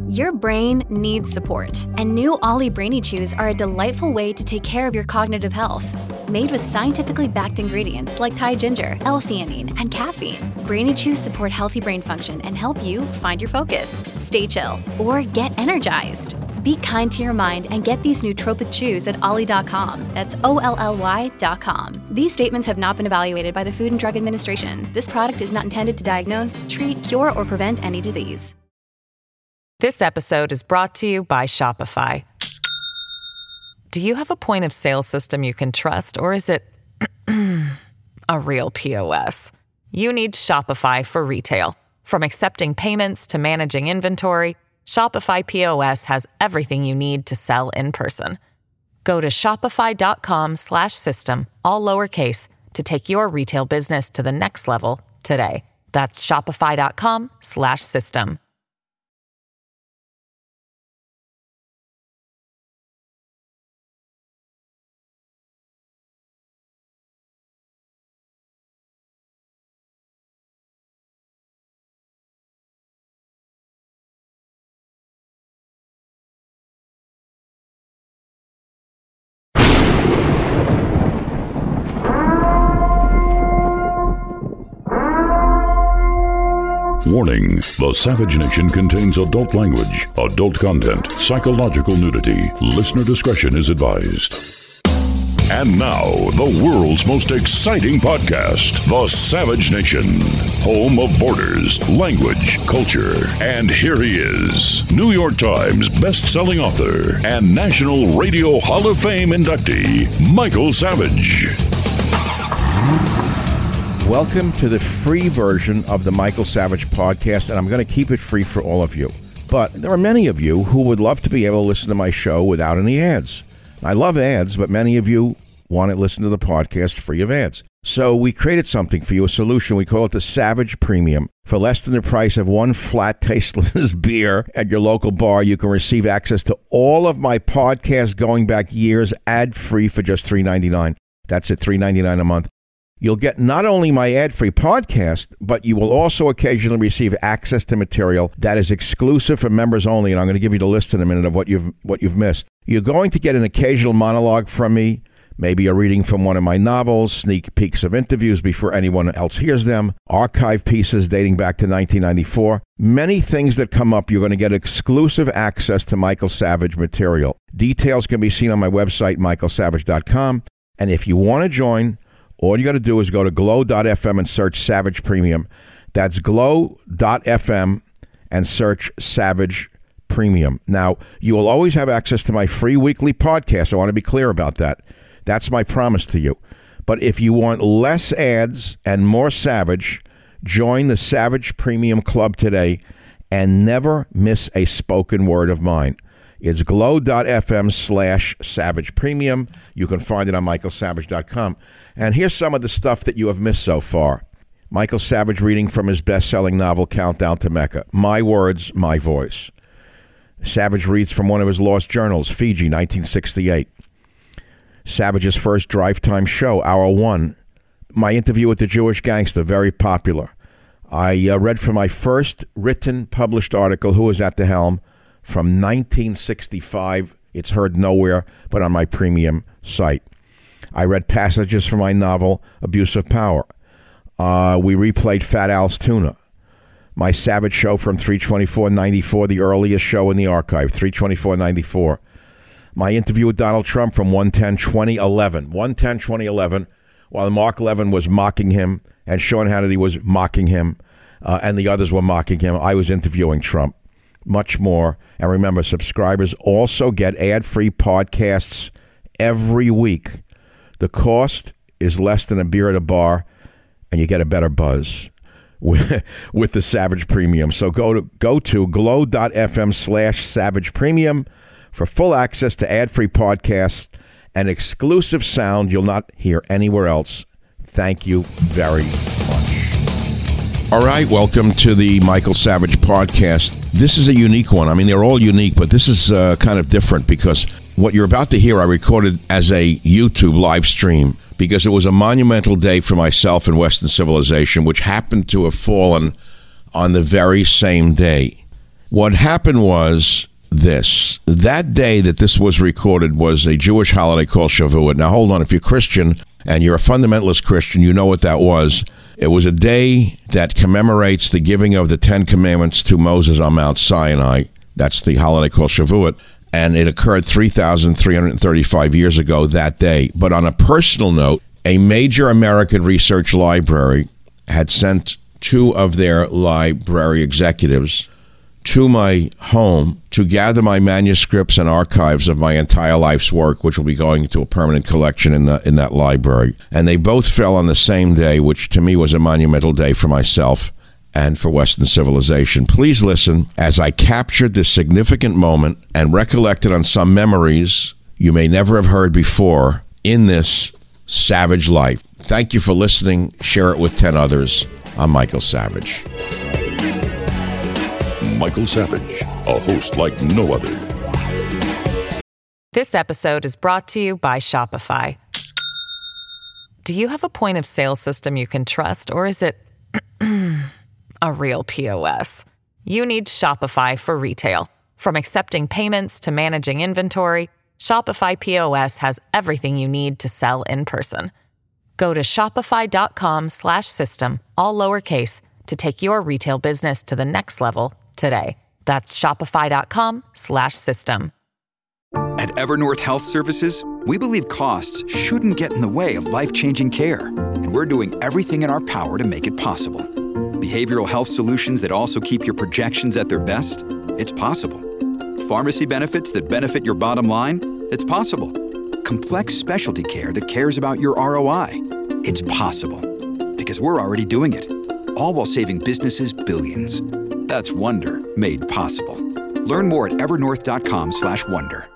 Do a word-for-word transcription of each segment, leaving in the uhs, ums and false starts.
Your brain needs support, and new Ollie Brainy Chews are a delightful way to take care of your cognitive health. Made with scientifically backed ingredients like Thai ginger, L-theanine, and caffeine, Brainy Chews support healthy brain function and help you find your focus, stay chill, or get energized. Be kind to your mind and get these nootropic chews at ollie dot com. That's O L L Y dot com. These statements have not been evaluated by the Food and Drug Administration. This product is not intended to diagnose, treat, cure, or prevent any disease. This episode is brought to you by Shopify. Do you have a point of sale system you can trust, or is it a real P O S? You need Shopify for retail. From accepting payments to managing inventory, Shopify P O S has everything you need to sell in person. Go to shopify.com slash system, all lowercase, to take your retail business to the next level today. That's shopify.com slash system. Warning, the Savage Nation contains adult language, adult content, psychological nudity. Listener discretion is advised. And now, the world's most exciting podcast, The Savage Nation, home of borders, language, culture. And here he is, New York Times best-selling author and National Radio Hall of Fame inductee, Michael Savage. Welcome to the free version of the Michael Savage podcast, and I'm going to keep it free for all of you. But there are many of you who would love to be able to listen to my show without any ads. I love ads, but many of you want to listen to the podcast free of ads. So we created something for you, a solution. We call it the Savage Premium. For less than the price of one flat, tasteless beer at your local bar, you can receive access to all of my podcasts going back years, ad-free for just three dollars and ninety-nine cents. That's at three dollars and ninety-nine cents a month. You'll get not only my ad-free podcast, but you will also occasionally receive access to material that is exclusive for members only, and I'm going to give you the list in a minute of what you've what you've missed. You're going to get an occasional monologue from me, maybe a reading from one of my novels, sneak peeks of interviews before anyone else hears them, archive pieces dating back to nineteen ninety-four. Many things that come up, you're going to get exclusive access to Michael Savage material. Details can be seen on my website, michael savage dot com, and if you want to join, all you got to do is go to glow dot f m and search Savage Premium. That's glow dot f m and search Savage Premium. Now, you will always have access to my free weekly podcast. I want to be clear about that. That's my promise to you. But if you want less ads and more Savage, join the Savage Premium Club today and never miss a spoken word of mine. It's glow dot f m slash Savage Premium. You can find it on michael savage dot com. And here's some of the stuff that you have missed so far. Michael Savage reading from his best-selling novel, Countdown to Mecca. My words, my voice. Savage reads from one of his lost journals, Fiji, nineteen sixty-eight. Savage's first drive time show, Hour One. My interview with the Jewish gangster, very popular. I uh, read from my first written, published article, Who Was at the Helm, from nineteen sixty-five. It's heard nowhere but on my premium site. I read passages from my novel, Abuse of Power. Uh, we replayed Fat Al's Tuna. My Savage show from three twenty-four ninety-four, the earliest show in the archive, three twenty-four ninety-four. My interview with Donald Trump from one ten twenty eleven. one ten twenty eleven, while Mark Levin was mocking him and Sean Hannity was mocking him uh, and the others were mocking him, I was interviewing Trump. Much more. And remember, subscribers also get ad-free podcasts every week. The cost is less than a beer at a bar, and you get a better buzz with, with the Savage Premium. So go to go to glow dot f m slash Savage Premium for full access to ad-free podcasts and exclusive sound you'll not hear anywhere else. Thank you very much. All right, welcome to the Michael Savage podcast. This is a unique one. I mean, they're all unique, but this is uh, kind of different because what you're about to hear I recorded as a YouTube live stream because it was a monumental day for myself and Western civilization, which happened to have fallen on the very same day. What happened was this. That day that this was recorded was a Jewish holiday called Shavuot. Now, hold on. If you're Christian and you're a fundamentalist Christian, you know what that was. It was a day that commemorates the giving of the Ten Commandments to Moses on Mount Sinai. That's the holiday called Shavuot. And it occurred three thousand three hundred thirty-five years ago that day. But on a personal note, a major American research library had sent two of their library executives to my home to gather my manuscripts and archives of my entire life's work, which will be going into a permanent collection in the, in that library. And they both fell on the same day, which to me was a monumental day for myself and for Western civilization. Please listen as I captured this significant moment and recollected on some memories you may never have heard before in this savage life. Thank you for listening. Share it with ten others. I'm Michael Savage. Michael Savage, a host like no other. This episode is brought to you by Shopify. Do you have a point of sale system you can trust, or is it a real P O S? You need Shopify for retail. From accepting payments to managing inventory, Shopify P O S has everything you need to sell in person. Go to shopify.com slash system, all lowercase, to take your retail business to the next level today. That's shopify.com slash system. At Evernorth Health Services, we believe costs shouldn't get in the way of life-changing care, and we're doing everything in our power to make it possible. Behavioral health solutions that also keep your projections at their best? It's possible. Pharmacy benefits that benefit your bottom line? It's possible. Complex specialty care that cares about your R O I? It's possible. Because we're already doing it. All while saving businesses billions. That's Wonder made possible. Learn more at evernorth.com slash wonder.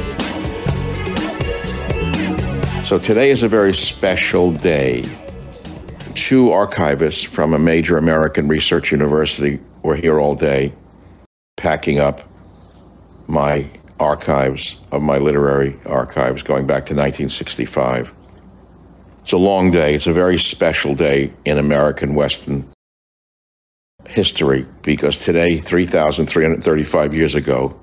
So today is a very special day. Two archivists from a major American research university were here all day packing up my archives of my literary archives going back to nineteen sixty-five. It's a long day. It's a very special day in American Western history because today, three thousand three hundred thirty-five years ago,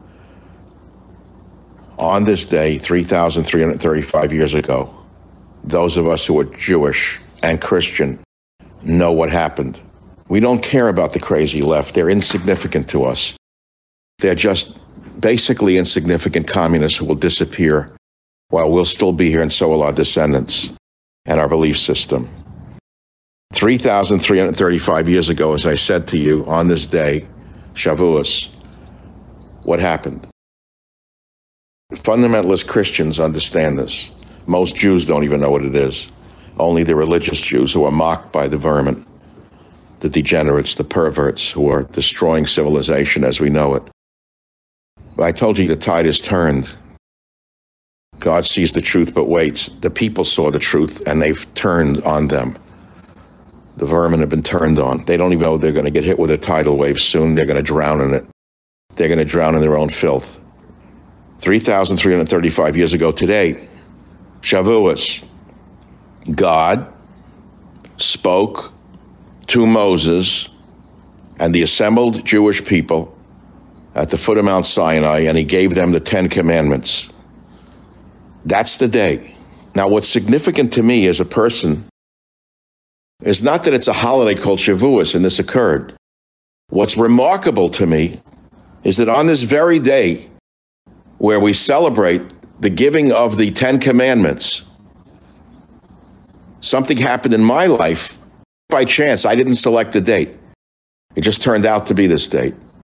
on this day, three thousand three hundred thirty-five years ago, those of us who are Jewish and Christian know what happened. We don't care about the crazy left. They're insignificant to us. They're just basically insignificant communists who will disappear while we'll still be here, and so will our descendants and our belief system. three thousand three hundred thirty-five years ago, as I said to you, on this day, Shavuos, what happened? Fundamentalist Christians understand this. Most Jews don't even know what it is. Only the religious Jews who are mocked by the vermin, the degenerates, the perverts who are destroying civilization as we know it. But I told you the tide is turned. God sees the truth but waits. The people saw the truth and they've turned on them. The vermin have been turned on. They don't even know they're going to get hit with a tidal wave soon. They're going to drown in it. They're going to drown in their own filth. three thousand three hundred thirty-five years ago today, Shavuos, God spoke to Moses and the assembled Jewish people at the foot of Mount Sinai, and he gave them the Ten Commandments. That's the day. Now, what's significant to me as a person is not that it's a holiday called Shavuos and this occurred. What's remarkable to me is that on this very day where we celebrate the giving of the Ten Commandments, something happened in my life by chance. I didn't select the date. It just turned out to be this date.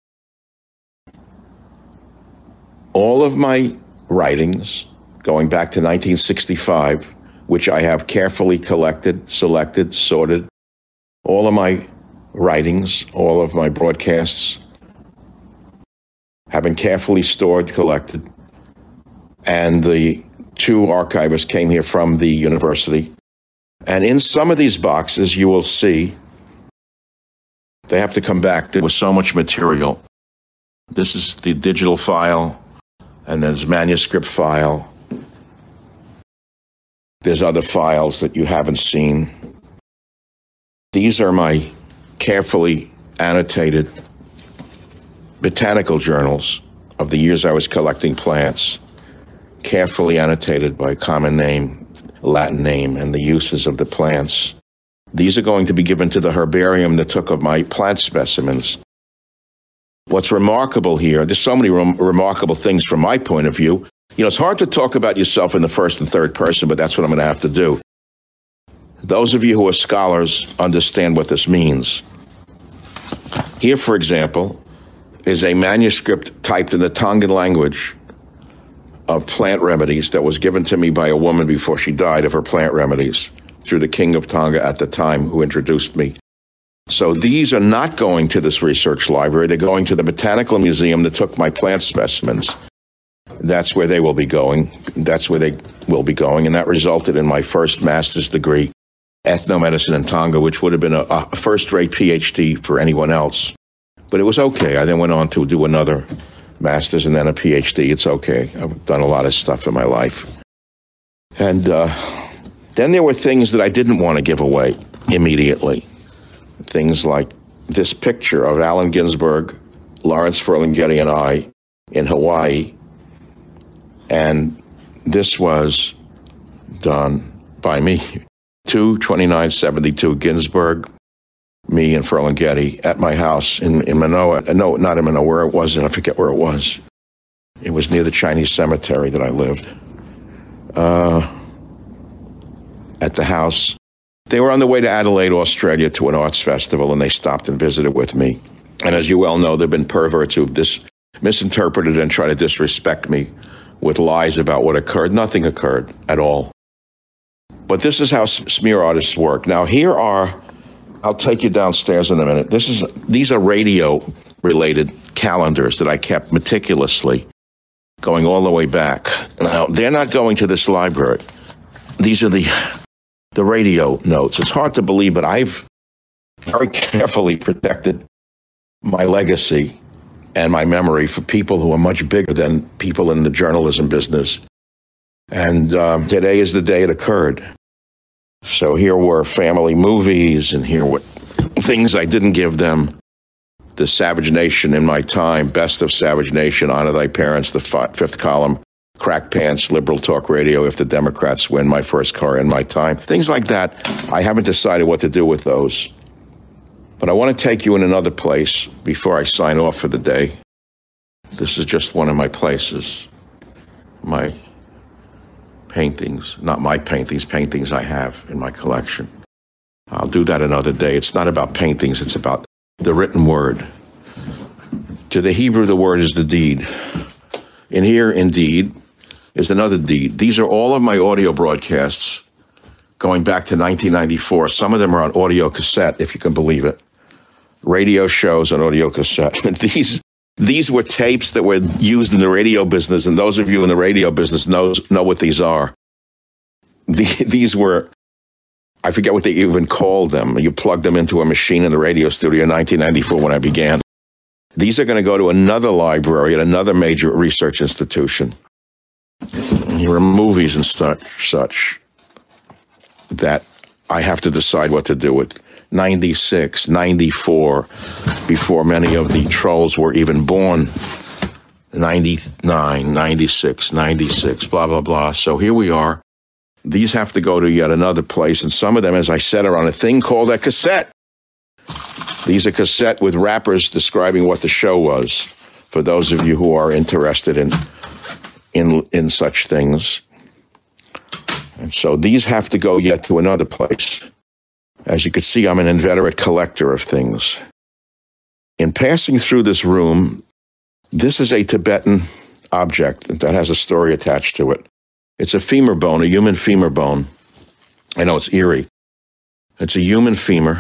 All of my writings, going back to nineteen sixty-five, which I have carefully collected, selected, sorted, all of my writings, all of my broadcasts have been carefully stored, collected, and the two archivists came here from the university. And in some of these boxes, you will see they have to come back. There was so much material. This is the digital file, and there's manuscript file. There's other files that you haven't seen. These are my carefully annotated botanical journals of the years I was collecting plants, carefully annotated by common name, Latin name, and the uses of the plants. These are going to be given to the herbarium that took of my plant specimens. What's remarkable here, there's so many rem- remarkable things from my point of view. You know, it's hard to talk about yourself in the first and third person, but that's what I'm going to have to do. Those of you who are scholars understand what this means. Here, for example, is a manuscript typed in the Tongan language of plant remedies that was given to me by a woman before she died of her plant remedies through the king of Tonga at the time who introduced me. So these are not going to this research library. They're going to the Botanical Museum that took my plant specimens. That's where they will be going. That's where they will be going. And that resulted in my first master's degree, ethnomedicine in Tonga, which would have been a, a first-rate P H D for anyone else. But it was okay. I then went on to do another master's and then a P H D. It's okay. I've done a lot of stuff in my life. And uh, then there were things that I didn't want to give away immediately. Things like this picture of Allen Ginsberg, Lawrence Ferlinghetti, and I in Hawaii. And this was done by me. two twenty-nine seventy-two Ginsberg, me and Ferlinghetti at my house in, in Manoa. No, not in Manoa, where it was, I forget where it was. It was near the Chinese cemetery that I lived. Uh, at the house. They were on their way to Adelaide, Australia, to an arts festival, and they stopped and visited with me. And as you well know, there have been perverts who've dis- misinterpreted and tried to disrespect me with lies about what occurred. Nothing occurred at all. But this is how smear artists work. Now, here are, I'll take you downstairs in a minute. This is These are radio-related calendars that I kept meticulously, going all the way back. Now, they're not going to this library. These are the... the radio notes. It's hard to believe, but I've very carefully protected my legacy and my memory for people who are much bigger than people in the journalism business. And um, today is the day it occurred. So here were family movies, and here were things I didn't give them. The Savage Nation in my time, Best of Savage Nation, Honor Thy Parents, the fi- fifth column, Crack Pants, Liberal Talk Radio, If the Democrats Win, My First Car in My Time. Things like that. I haven't decided what to do with those. But I want to take you in another place before I sign off for the day. This is just one of my places. My paintings. Not my paintings, paintings I have in my collection. I'll do that another day. It's not about paintings, it's about the written word. To the Hebrew, the word is the deed. In here, indeed, is another deed. These are all of my audio broadcasts going back to nineteen ninety-four. Some of them are on audio cassette, if you can believe it. Radio shows on audio cassette. these these were tapes that were used in the radio business, and those of you in the radio business knows, know what these are. The, these were, I forget what they even called them. You plugged them into a machine in the radio studio in nineteen ninety-four when I began. These are going to go to another library at another major research institution. Here are movies and such, such that I have to decide what to do with. ninety-six, ninety-four, before many of the trolls were even born. ninety-nine, ninety-six, ninety-six, blah, blah, blah. So here we are. These have to go to yet another place, and some of them, as I said, are on a thing called a cassette. These are cassette with rappers describing what the show was, for those of you who are interested in in in such things. And so these have to go yet to another place. As you can see, I'm an inveterate collector of things. In passing through this room, this is a Tibetan object that has a story attached to it. It's a femur bone, a human femur bone. I know it's eerie. It's a human femur.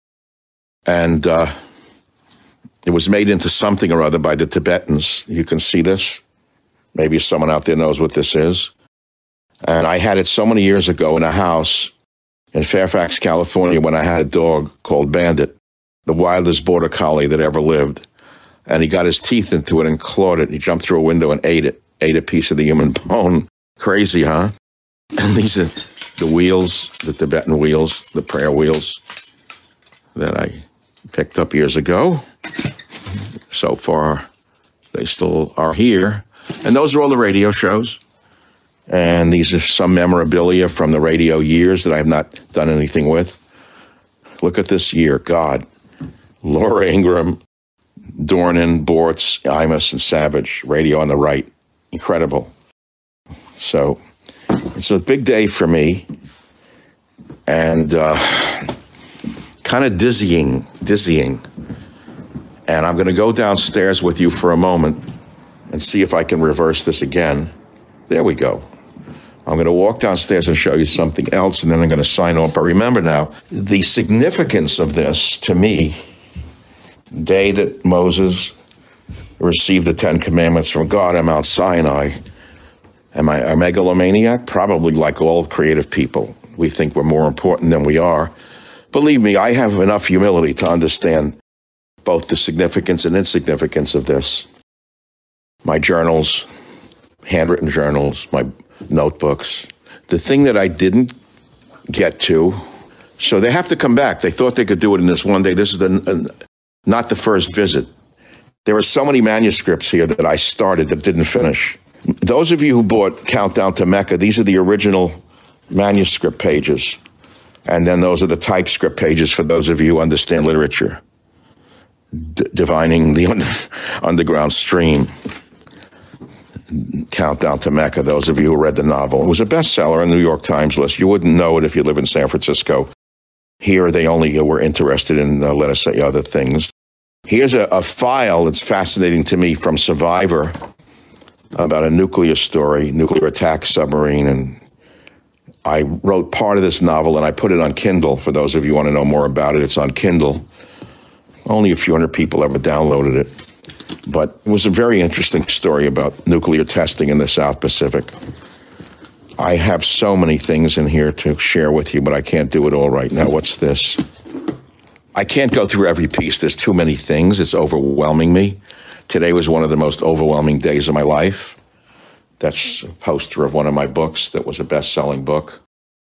And uh, it was made into something or other by the Tibetans. You can see this. Maybe someone out there knows what this is. And I had it so many years ago in a house in Fairfax, California, when I had a dog called Bandit, the wildest border collie that ever lived. And he got his teeth into it and clawed it. He jumped through a window and ate it, ate a piece of the human bone. Crazy, huh? And these are the wheels, the Tibetan wheels, the prayer wheels that I picked up years ago. so far. They still are here. And those are all the radio shows. And these are some memorabilia from the radio years that I have not done anything with. Look at this year. God. Laura Ingraham, Dornan, Bortz, Imus, and Savage. Radio on the right. Incredible. So it's a big day for me. And uh, kind of dizzying, dizzying. And I'm going to go downstairs with you for a moment and see if I can reverse this again. There we go. I'm going to walk downstairs and show you something else, and then I'm going to sign off. But remember now, the significance of this to me, day that Moses received the Ten Commandments from God on Mount Sinai. Am I a megalomaniac? Probably, like all creative people. We think we're more important than we are. Believe me, I have enough humility to understand both the significance and insignificance of this. My journals, handwritten journals, my notebooks. The thing that I didn't get to, so they have to come back. They thought they could do it in this one day. This is the, uh, not the first visit. There are so many manuscripts here that I started that didn't finish. Those of you who bought Countdown to Mecca, these are the original manuscript pages. And then those are the typescript pages for those of you who understand literature. D- divining the under- underground stream. Countdown to Mecca, those of you who read the novel. It was a bestseller on the New York Times list. You wouldn't know it if you live in San Francisco. Here, they only were interested in, uh, let us say, other things. Here's a, a file that's fascinating to me from Survivor about a nuclear story, nuclear attack submarine. And I wrote part of this novel, and I put it on Kindle. For those of you who want to know more about it, it's on Kindle. Only a few hundred people ever downloaded it. But it was a very interesting story about nuclear testing in the South Pacific. I have so many things in here to share with you, but I can't do it all right now. What's this? I can't go through every piece. There's too many things. It's overwhelming me. Today was one of the most overwhelming days of my life. That's a poster of one of my books that was a best-selling book.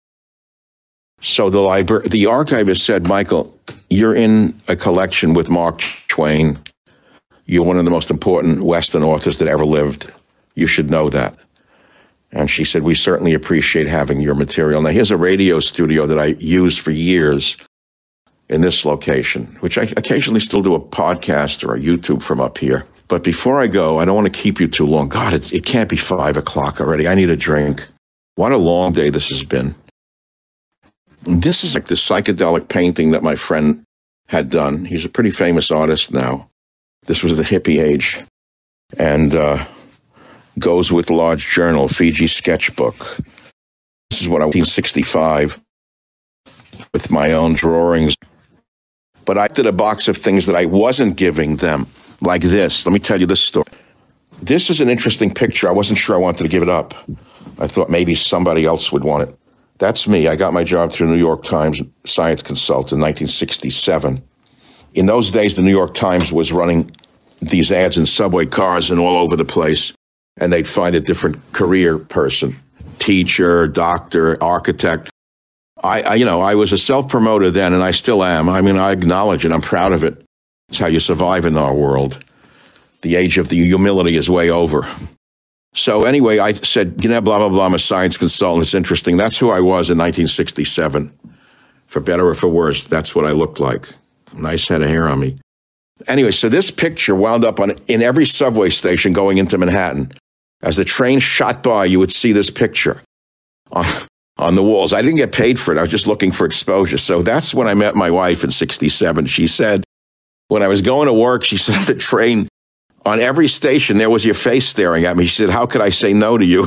So the library, the archivist said, Michael, you're in a collection with Mark Twain. You're one of the most important Western authors that ever lived. You should know that. And she said, we certainly appreciate having your material. Now, here's a radio studio that I used for years in this location, which I occasionally still do a podcast or a YouTube from up here. But before I go, I don't want to keep you too long. God, it, it can't be five o'clock already. I need a drink. What a long day this has been. This is like the psychedelic painting that my friend had done. He's a pretty famous artist now. This was the hippie age, and uh, goes with large journal, Fiji sketchbook. This is what I nineteen sixty-five with my own drawings. But I did a box of things that I wasn't giving them, like this. Let me tell you this story. This is an interesting picture. I wasn't sure I wanted to give it up. I thought maybe somebody else would want it. That's me. I got my job through the New York Times science consultant in nineteen sixty-seven. In those days, the New York Times was running these ads in subway cars and all over the place, and they'd find a different career person, teacher, doctor, architect. I, I you know, I was a self-promoter then, and I still am. I mean, I acknowledge it. I'm proud of it. It's how you survive in our world. The age of the humility is way over. So anyway, I said, you know, blah, blah, blah, I'm a science consultant. It's interesting. That's who I was in nineteen sixty-seven. For better or for worse, that's what I looked like. Nice head of hair on me. Anyway, so this picture wound up on in every subway station going into Manhattan. As the train shot by, you would see this picture on, on the walls. I didn't get paid for it. I was just looking for exposure. So that's when I met my wife in sixty-seven. She said, when I was going to work, she said, the train, on every station, there was your face staring at me. She said, how could I say no to you?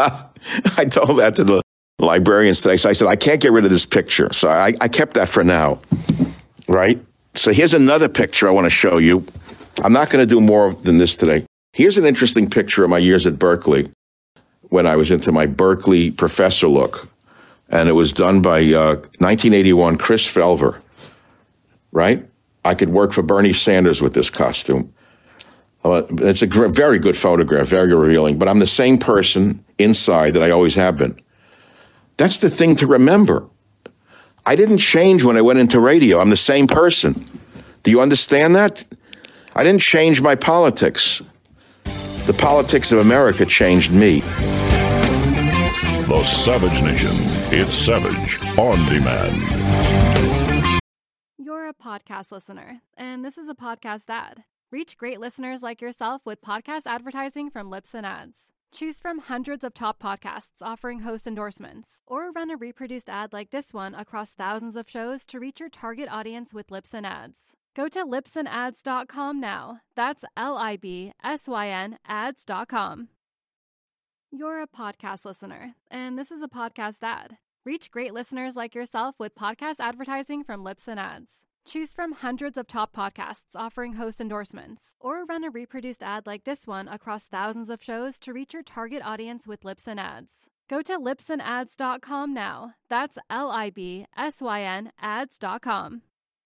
I told that to the librarians today. So I said, I can't get rid of this picture. So I, I kept that for now, right? So here's another picture I want to show you. I'm not going to do more than this today. Here's an interesting picture of my years at Berkeley when I was into my Berkeley professor look. And it was done by uh, nineteen eighty-one Chris Felver, right? I could work for Bernie Sanders with this costume. Uh, it's a gr- very good photograph, very revealing, but I'm the same person inside that I always have been. That's the thing to remember. I didn't change when I went into radio. I'm the same person. Do you understand that? I didn't change my politics. The politics of America changed me. The Savage Nation. It's Savage on demand. You're a podcast listener, and this is a podcast ad. Reach great listeners like yourself with podcast advertising from Libsyn Ads. Choose from hundreds of top podcasts offering host endorsements, or run a reproduced ad like this one across thousands of shows to reach your target audience with Libsyn Ads. Go to libsyn ads dot com now. That's L I B S Y N ads dot com. You're a podcast listener, and this is a podcast ad. Reach great listeners like yourself with podcast advertising from Libsyn Ads. Choose from hundreds of top podcasts offering host endorsements, or run a reproduced ad like this one across thousands of shows to reach your target audience with Libsyn Ads. Go to libsyn ads dot com now. That's L I B S Y N ads dot com.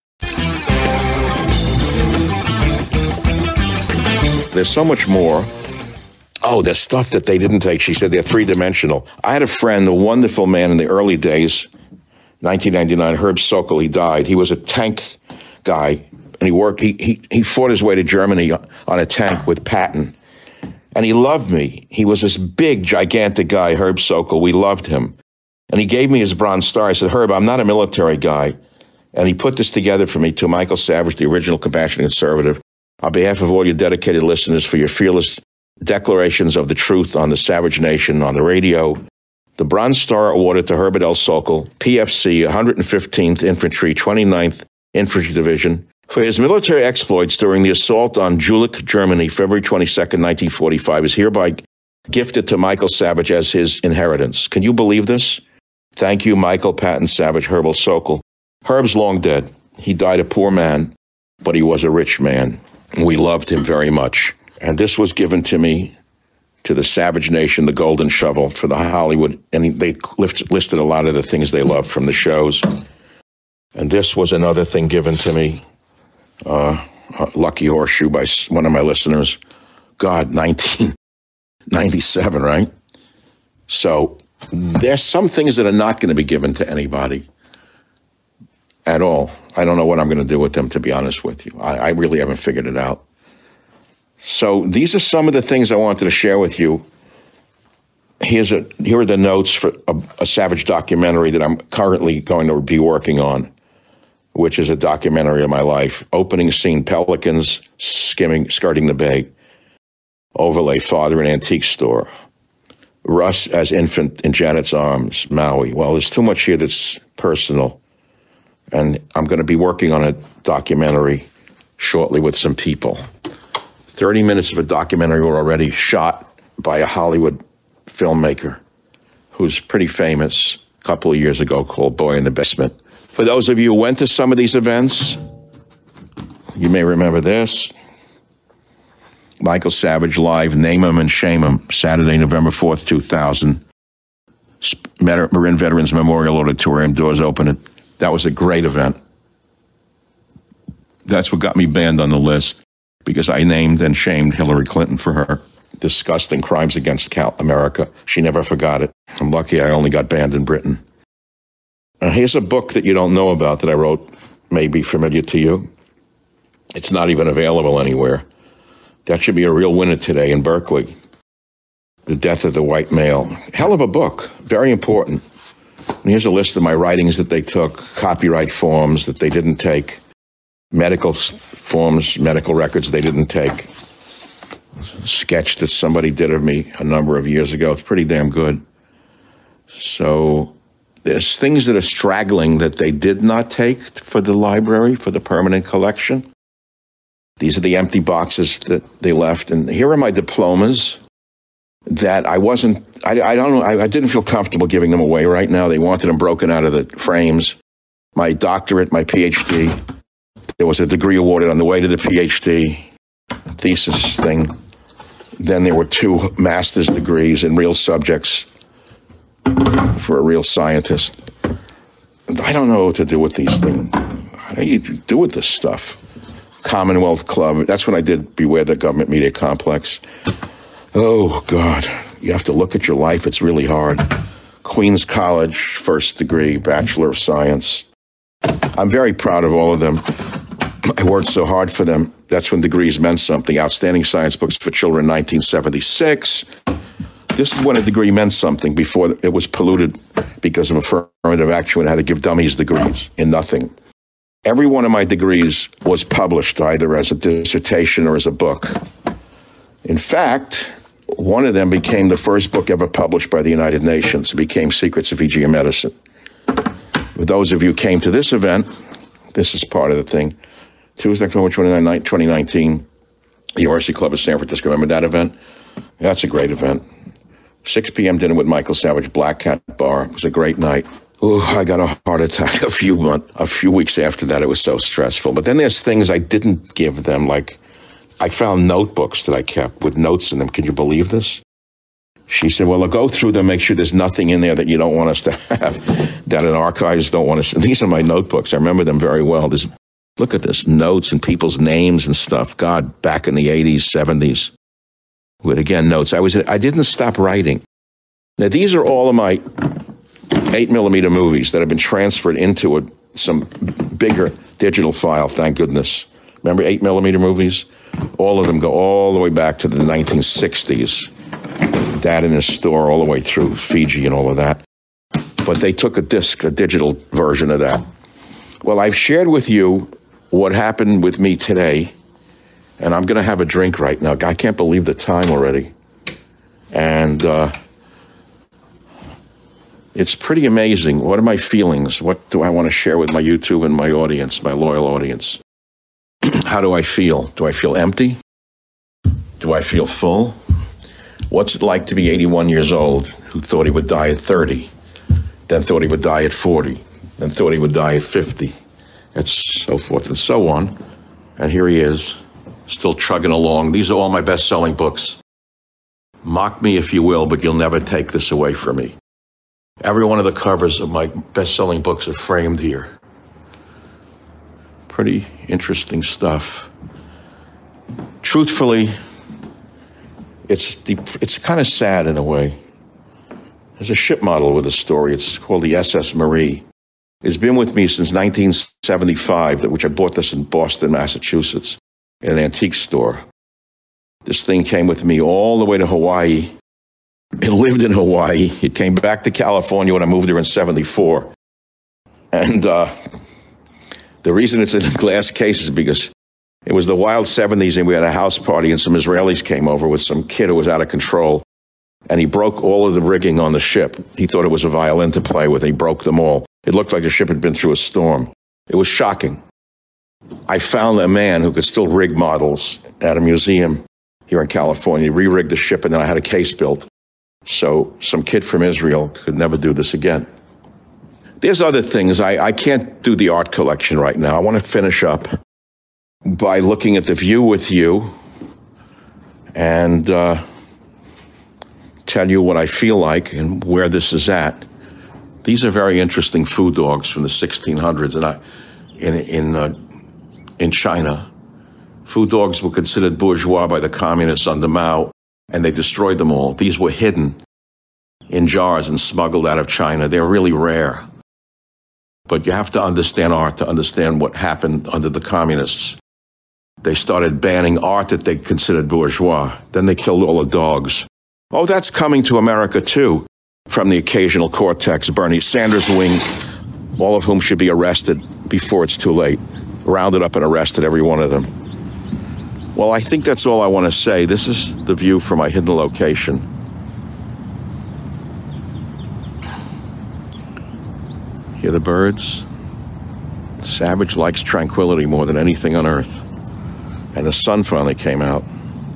There's so much more. Oh, there's stuff that they didn't take. She said they're three-dimensional. I had a friend, a wonderful man in the early days, nineteen ninety-nine, Herb Sokol. He died. He was a tank guy, and he worked. He he he fought his way to Germany on a tank with Patton, and he loved me. He was this big, gigantic guy, Herb Sokol. We loved him, and he gave me his Bronze Star. I said, Herb, I'm not a military guy, and he put this together for me to Michael Savage, the original compassionate conservative, on behalf of all your dedicated listeners, for your fearless declarations of the truth on the Savage Nation, on the radio. The Bronze Star awarded to Herbert L. Sokol, P F C, one hundred fifteenth Infantry, twenty-ninth Infantry Division, for his military exploits during the assault on Jülich, Germany, February twenty-second, nineteen forty-five, is hereby gifted to Michael Savage as his inheritance. Can you believe this? Thank you, Michael Patton Savage, Herbert Sokol. Herb's long dead. He died a poor man, but he was a rich man. We loved him very much. And this was given to me, to the Savage Nation, the Golden Shovel, for the Hollywood. And they listed a lot of the things they loved from the shows. And this was another thing given to me, uh, a Lucky Horseshoe by one of my listeners. God, nineteen ninety-seven, right? So there's some things that are not going to be given to anybody at all. I don't know what I'm going to do with them, to be honest with you. I, I really haven't figured it out. So these are some of the things I wanted to share with you. Here's a, here are the notes for a, a Savage documentary that I'm currently going to be working on, which is a documentary of my life. Opening scene, pelicans skimming, skirting the bay. Overlay, father in antique store. Russ as infant in Janet's arms, Maui. Well, there's too much here that's personal. And I'm going to be working on a documentary shortly with some people. thirty minutes of a documentary were already shot by a Hollywood filmmaker who's pretty famous a couple of years ago, called Boy in the Basement. For those of you who went to some of these events, you may remember this. Michael Savage Live, Name 'em and Shame 'em, Saturday, November fourth, two thousand. Marin Veterans Memorial Auditorium, doors open. That was a great event. That's what got me banned on the list, because I named and shamed Hillary Clinton for her disgusting crimes against Cal- America. She never forgot it. I'm lucky I only got banned in Britain. Now, here's a book that you don't know about that I wrote, may be familiar to you. It's not even available anywhere. That should be a real winner today in Berkeley. The Death of the White Male. Hell of a book. Very important. And here's a list of my writings that they took, copyright forms that they didn't take, medical forms, medical records they didn't take. A sketch that somebody did of me a number of years ago. It's pretty damn good. So there's things that are straggling that they did not take for the library, for the permanent collection. These are the empty boxes that they left. And here are my diplomas that I wasn't, I, I don't know, I, I didn't feel comfortable giving them away right now. They wanted them broken out of the frames. My doctorate, my P H D. There was a degree awarded on the way to the P H D thesis thing. Then there were two master's degrees in real subjects for a real scientist. I don't know what to do with these things. How do you do with this stuff? Commonwealth Club. That's when I did Beware the Government Media Complex. Oh, God. You have to look at your life. It's really hard. Queens College, first degree, Bachelor of Science. I'm very proud of all of them. I worked so hard for them. That's when degrees meant something. Outstanding science books for children, nineteen seventy-six. This is when a degree meant something before it was polluted because of affirmative action and had to give dummies degrees in nothing. Every one of my degrees was published either as a dissertation or as a book. In fact, one of them became the first book ever published by the United Nations. It became Secrets of Fijian Medicine. For those of you who came to this event, this is part of the thing. Tuesday, October twenty-ninth, twenty nineteen, University Club of San Francisco. Remember that event? That's a great event. six p.m. dinner with Michael Savage, Black Cat Bar. It was a great night. Ooh, I got a heart attack a few months, a few weeks after that. It was so stressful. But then there's things I didn't give them, like I found notebooks that I kept with notes in them. Can you believe this? She said, well, I'll go through them, make sure there's nothing in there that you don't want us to have, that an archives don't want us. These are my notebooks. I remember them very well. There's, look at this, notes and people's names and stuff. God, back in the eighties, seventies. With, again, notes. I was. I didn't stop writing. Now, these are all of my eight millimeter movies that have been transferred into a, some bigger digital file, thank goodness. Remember eight millimeter movies? All of them go all the way back to the nineteen sixties. Dad in his store all the way through Fiji and all of that. But they took a disc, a digital version of that. Well, I've shared with you what happened with me today. And I'm going to have a drink right now. I can't believe the time already. And uh, it's pretty amazing. What are my feelings? What do I want to share with my YouTube and my audience, my loyal audience? How do I feel? Do I feel empty? Do I feel full? What's it like to be eighty-one years old who thought he would die at thirty, then thought he would die at forty, then thought he would die at fifty, and so forth and so on. And here he is. Still chugging along. These are all my best-selling books. Mock me if you will, but you'll never take this away from me. Every one of the covers of my best-selling books are framed here. Pretty interesting stuff. Truthfully, it's deep, it's kind of sad in a way. There's a ship model with a story. It's called the S S Marie. It's been with me since nineteen seventy-five, which I bought this in Boston, Massachusetts, in an antique store. This thing came with me all the way to Hawaii. It lived in Hawaii. It came back to California when I moved there in seventy-four. And uh, the reason it's in a glass case is because it was the wild seventies and we had a house party and some Israelis came over with some kid who was out of control. And he broke all of the rigging on the ship. He thought it was a violin to play with. He broke them all. It looked like the ship had been through a storm. It was shocking. I found a man who could still rig models at a museum here in California. He re-rigged the ship, and then I had a case built. So some kid from Israel could never do this again. There's other things. I, I can't do the art collection right now. I want to finish up by looking at the view with you and uh, tell you what I feel like and where this is at. These are very interesting food dogs from the sixteen hundreds, and I, in in uh, in China, food dogs were considered bourgeois by the communists under Mao, and they destroyed them all. These were hidden in jars and smuggled out of China. They're really rare. But you have to understand art to understand what happened under the communists. They started banning art that they considered bourgeois. Then they killed all the dogs. Oh, that's coming to America too, from the occasional Cortex, Bernie Sanders wing, all of whom should be arrested before it's too late. Rounded up and arrested, every one of them. Well, I think that's all I want to say. This is the view from my hidden location. Hear the birds? Savage likes tranquility more than anything on earth. And the sun finally came out.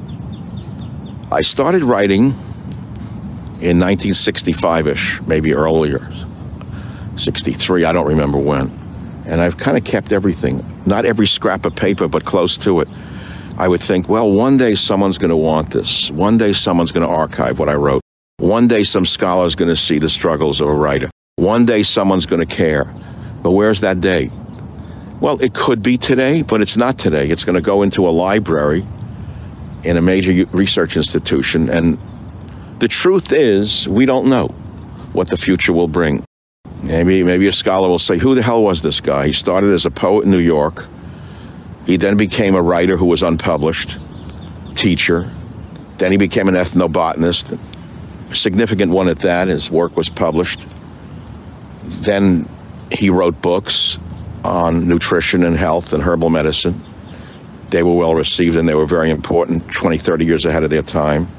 I started writing in nineteen sixty-five-ish, maybe earlier. sixty-three, I don't remember when. And I've kind of kept everything. Not every scrap of paper, but close to it. I would think, well, one day someone's going to want this. One day someone's going to archive what I wrote. One day some scholar's going to see the struggles of a writer. One day someone's going to care. But where's that day? Well, it could be today, but it's not today. It's going to go into a library in a major research institution. And the truth is, we don't know what the future will bring. Maybe, maybe a scholar will say, who the hell was this guy? He started as a poet in New York, He then became a writer who was unpublished, teacher. Then he became an ethnobotanist, a significant one at that. His work was published. Then he wrote books on nutrition and health and herbal medicine. They were well received and they were very important, twenty, thirty years ahead of their time.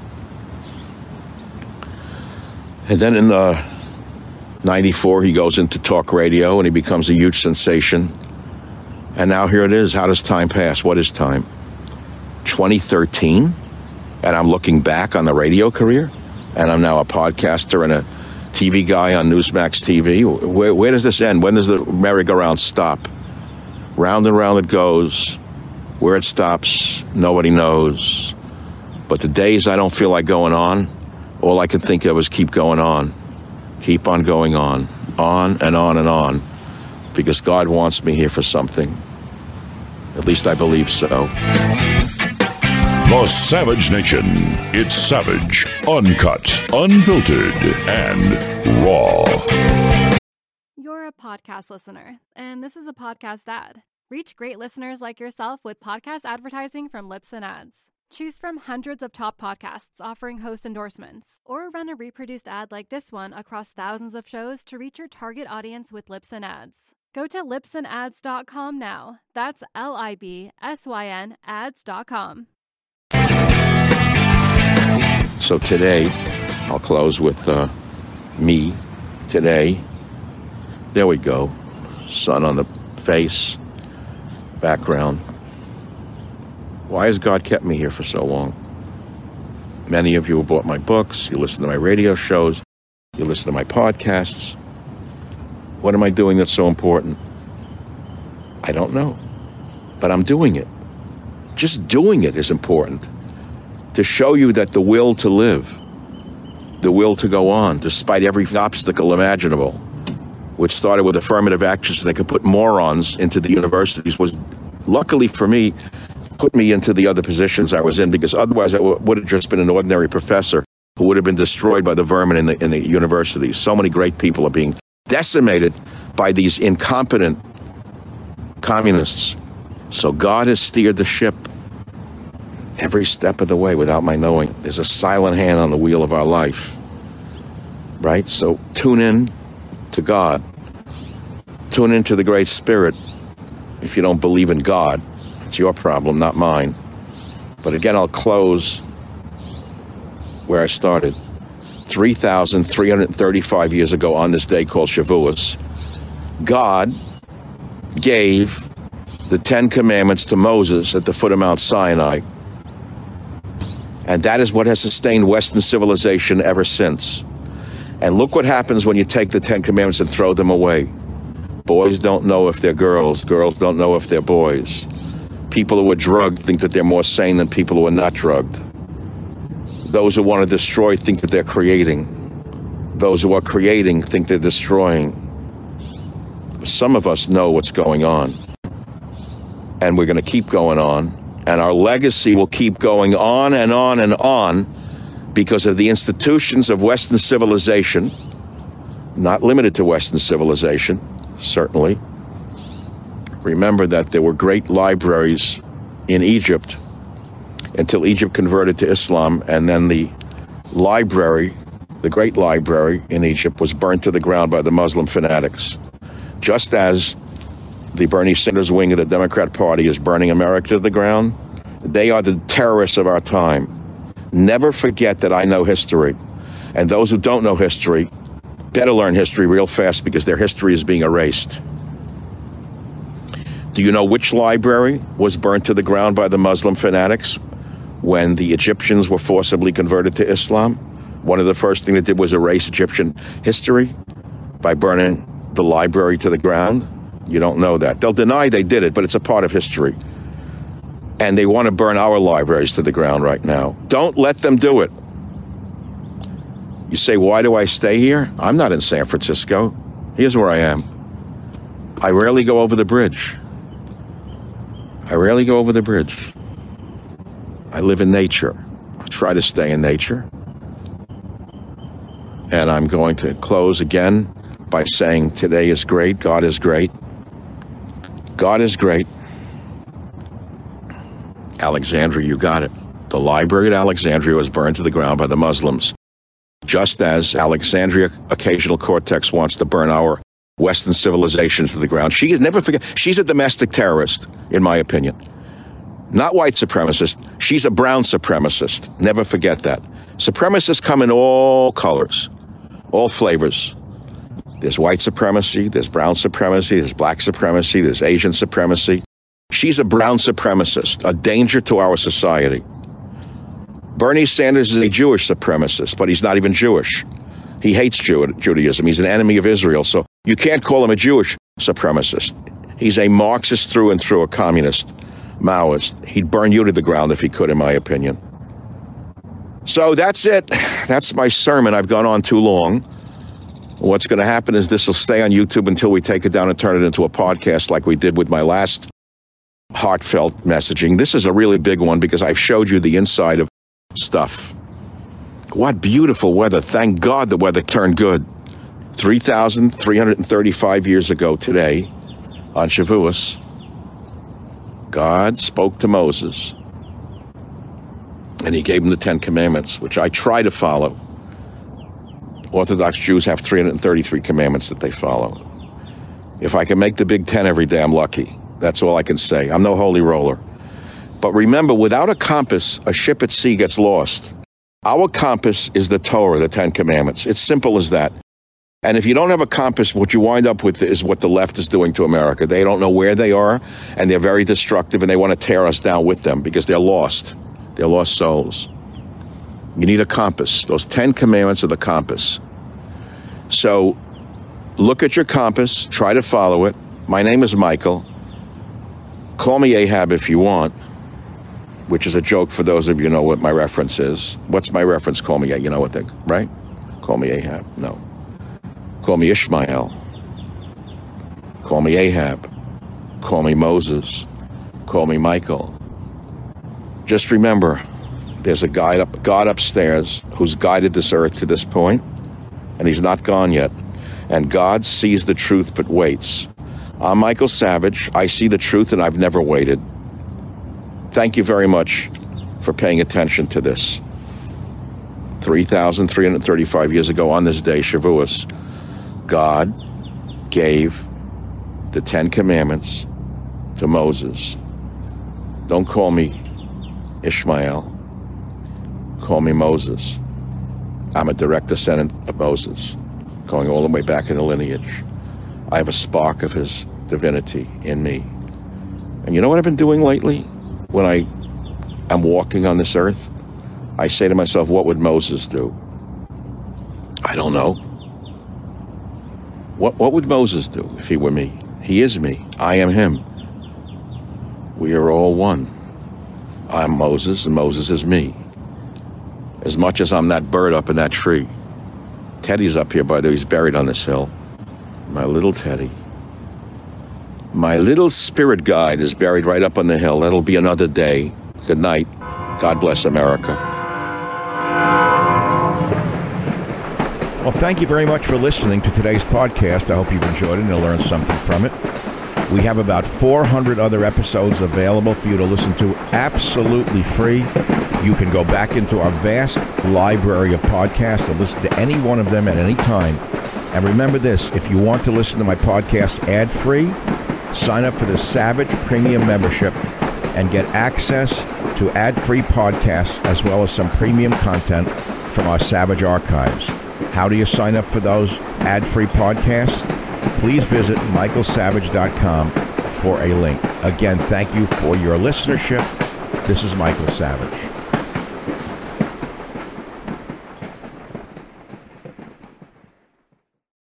And then in uh, ninety-four, he goes into talk radio and he becomes a huge sensation. And now here it is. How does time pass? What is time? twenty thirteen, and I'm looking back on the radio career, and I'm now a podcaster and a T V guy on Newsmax T V. Where, where does this end? When does the merry-go-round stop? Round and round it goes. Where it stops, nobody knows. But the days I don't feel like going on, all I can think of is keep going on. Keep on going on. On and on and on. Because God wants me here for something. At least I believe so. The Savage Nation. It's savage, uncut, unfiltered, and raw. You're a podcast listener, and this is a podcast ad. Reach great listeners like yourself with podcast advertising from Libsyn Ads. Choose from hundreds of top podcasts offering host endorsements, or run a reproduced ad like this one across thousands of shows to reach your target audience with Libsyn Ads. Go to libsyn ads dot com now. That's L I B S Y N ads dot com. So today, I'll close with uh, me today. There we go. Sun on the face, background. Why has God kept me here for so long? Many of you have bought my books, you listen to my radio shows, you listen to my podcasts. What am I doing that's so important? I don't know, but I'm doing it. Just doing it is important. To show you that the will to live, the will to go on, despite every obstacle imaginable, which started with affirmative action so they could put morons into the universities, was, luckily for me, put me into the other positions I was in, because otherwise I w- would have just been an ordinary professor who would have been destroyed by the vermin in the, in the universities. So many great people are being decimated by these incompetent communists. So God has steered the ship every step of the way without my knowing. There's a silent hand on the wheel of our life, right? So tune in to God. Tune into the Great Spirit. If you don't believe in God, it's your problem, not mine. But again, I'll close where I started. three thousand three hundred thirty-five years ago on this day called Shavuos, God gave the Ten Commandments to Moses at the foot of Mount Sinai. And that is what has sustained Western civilization ever since. And look what happens when you take the Ten Commandments and throw them away. Boys don't know if they're girls. Girls don't know if they're boys. People who are drugged think that they're more sane than people who are not drugged. Those who want to destroy think that they're creating. Those who are creating think they're destroying. Some of us know what's going on. And we're going to keep going on. And our legacy will keep going on and on and on because of the institutions of Western civilization, not limited to Western civilization, certainly. Remember that there were great libraries in Egypt until Egypt converted to Islam, and then the library, the great library in Egypt, was burnt to the ground by the Muslim fanatics. Just as the Bernie Sanders wing of the Democrat Party is burning America to the ground, they are the terrorists of our time. Never forget that I know history. And those who don't know history better learn history real fast, because their history is being erased. Do you know which library was burnt to the ground by the Muslim fanatics when the Egyptians were forcibly converted to Islam? One of the first things they did was erase Egyptian history by burning the library to the ground. You don't know that. They'll deny they did it, but it's a part of history. And they want to burn our libraries to the ground right now. Don't let them do it. You say, why do I stay here? I'm not in San Francisco. Here's where I am. I rarely go over the bridge. I rarely go over the bridge. I live in nature. I try to stay in nature. And I'm going to close again by saying today is great. God is great. God is great. Alexandria, you got it. The library at Alexandria was burned to the ground by the Muslims, just as Alexandria Occasional Cortex wants to burn our Western civilization to the ground. She is never forget. She's a domestic terrorist, in my opinion. Not white supremacist. She's a brown supremacist. Never forget that. Supremacists come in all colors, all flavors. There's white supremacy, there's brown supremacy, there's black supremacy, there's Asian supremacy. She's a brown supremacist, a danger to our society. Bernie Sanders is a Jewish supremacist, but he's not even Jewish. He hates Jew- Judaism. He's an enemy of Israel, so you can't call him a Jewish supremacist. He's a Marxist through and through, a communist, Maoist. He'd burn you to the ground if he could, in my opinion. So that's it. That's my sermon. I've gone on too long. What's going to happen is this will stay on YouTube until we take it down and turn it into a podcast like we did with my last heartfelt messaging. This is a really big one because I've showed you the inside of stuff. What beautiful weather. Thank God the weather turned good. three thousand three hundred thirty-five years ago today, on Shavuos, God spoke to Moses, and he gave him the Ten Commandments, which I try to follow. Orthodox Jews have three hundred thirty-three commandments that they follow. If I can make the Big Ten every day, I'm lucky. That's all I can say. I'm no holy roller. But remember, without a compass, a ship at sea gets lost. Our compass is the Torah, the Ten Commandments. It's simple as that. And if you don't have a compass, what you wind up with is what the left is doing to America. They don't know where they are, and they're very destructive, and they want to tear us down with them because they're lost. They're lost souls. You need a compass. Those Ten Commandments are the compass. So look at your compass. Try to follow it. My name is Michael. Call me Ahab if you want, which is a joke for those of you who know what my reference is. What's my reference? Call me, you know what they, right? Call me Ahab. No. Call me Ishmael. Call me Ahab. Call me Moses. Call me Michael. Just remember, there's a guide up, God upstairs who's guided this earth to this point, and he's not gone yet. And God sees the truth but waits. I'm Michael Savage. I see the truth, and I've never waited. Thank you very much for paying attention to this. three thousand three hundred thirty-five years ago on this day, Shavuos, God gave the Ten Commandments to Moses. Don't call me Ishmael. Call me Moses. I'm a direct descendant of Moses, going all the way back in the lineage. I have a spark of his divinity in me. And you know what I've been doing lately? When I am walking on this earth, I say to myself, what would Moses do? I don't know. What, what would Moses do if he were me? He is me. I am him. We are all one. I'm Moses, and Moses is me. As much as I'm that bird up in that tree. Teddy's up here, by the way. He's buried on this hill. My little Teddy. My little spirit guide is buried right up on the hill. That'll be another day. Good night. God bless America. Well, thank you very much for listening to today's podcast. I hope you've enjoyed it and you'll learn something from it. We have about four hundred other episodes available for you to listen to absolutely free. You can go back into our vast library of podcasts and listen to any one of them at any time. And remember this, if you want to listen to my podcast ad-free, sign up for the Savage Premium membership and get access to ad-free podcasts as well as some premium content from our Savage archives. How do you sign up for those ad-free podcasts? Please visit michael savage dot com for a link. Again, thank you for your listenership. This is Michael Savage.